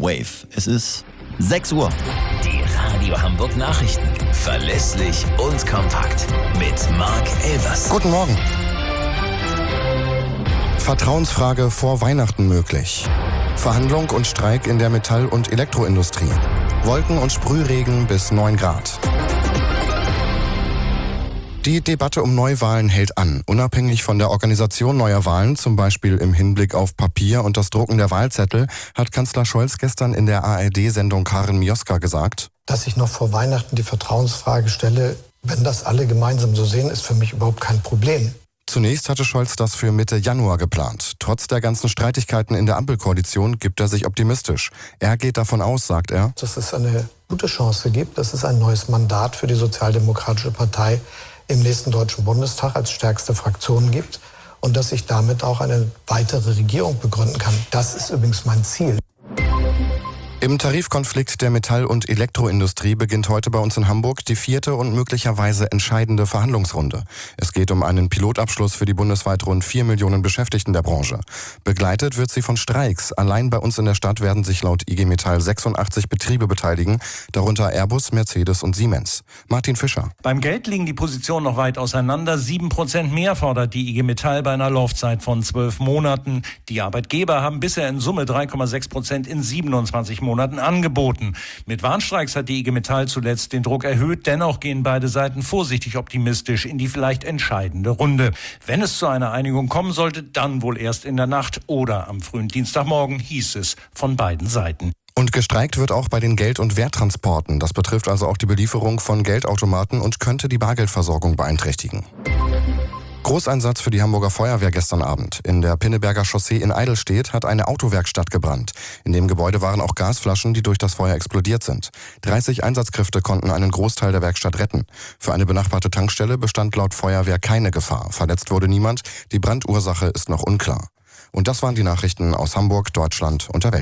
Wave. Es ist 6 Uhr. Die Radio Hamburg Nachrichten. Verlässlich und kompakt. Mit Marc Elvers. Guten Morgen. Vertrauensfrage vor Weihnachten möglich. Verhandlung und Streik in der Metall- und Elektroindustrie. Wolken- und Sprühregen bis 9 Grad. Die Debatte um Neuwahlen hält an. Unabhängig von der Organisation neuer Wahlen, zum Beispiel im Hinblick auf Papier und das Drucken der Wahlzettel, hat Kanzler Scholz gestern in der ARD-Sendung Karin Mioska gesagt: Dass ich noch vor Weihnachten die Vertrauensfrage stelle, wenn das alle gemeinsam so sehen, ist für mich überhaupt kein Problem. Zunächst hatte Scholz das für Mitte Januar geplant. Trotz der ganzen Streitigkeiten in der Ampelkoalition gibt er sich optimistisch. Er geht davon aus, sagt er, dass es eine gute Chance gibt, dass es ein neues Mandat für die Sozialdemokratische Partei im nächsten Deutschen Bundestag als stärkste Fraktion gibt und dass ich damit auch eine weitere Regierung begründen kann. Das ist übrigens mein Ziel. Im Tarifkonflikt der Metall- und Elektroindustrie beginnt heute bei uns in Hamburg die 4. und möglicherweise entscheidende Verhandlungsrunde. Es geht um einen Pilotabschluss für die bundesweit rund 4 Millionen Beschäftigten der Branche. Begleitet wird sie von Streiks. Allein bei uns in der Stadt werden sich laut IG Metall 86 Betriebe beteiligen, darunter Airbus, Mercedes und Siemens. Martin Fischer. Beim Geld liegen die Positionen noch weit auseinander. 7% mehr fordert die IG Metall bei einer Laufzeit von 12 Monaten. Die Arbeitgeber haben bisher in Summe 3,6% in 27 Monaten angeboten. Mit Warnstreiks hat die IG Metall zuletzt den Druck erhöht. Dennoch gehen beide Seiten vorsichtig optimistisch in die vielleicht entscheidende Runde. Wenn es zu einer Einigung kommen sollte, dann wohl erst in der Nacht oder am frühen Dienstagmorgen, hieß es von beiden Seiten. Und gestreikt wird auch bei den Geld- und Werttransporten. Das betrifft also auch die Belieferung von Geldautomaten und könnte die Bargeldversorgung beeinträchtigen. Großeinsatz für die Hamburger Feuerwehr gestern Abend. In der Pinneberger Chaussee in Eidelstedt hat eine Autowerkstatt gebrannt. In dem Gebäude waren auch Gasflaschen, die durch das Feuer explodiert sind. 30 Einsatzkräfte konnten einen Großteil der Werkstatt retten. Für eine benachbarte Tankstelle bestand laut Feuerwehr keine Gefahr. Verletzt wurde niemand. Die Brandursache ist noch unklar. Und das waren die Nachrichten aus Hamburg, Deutschland und der Welt.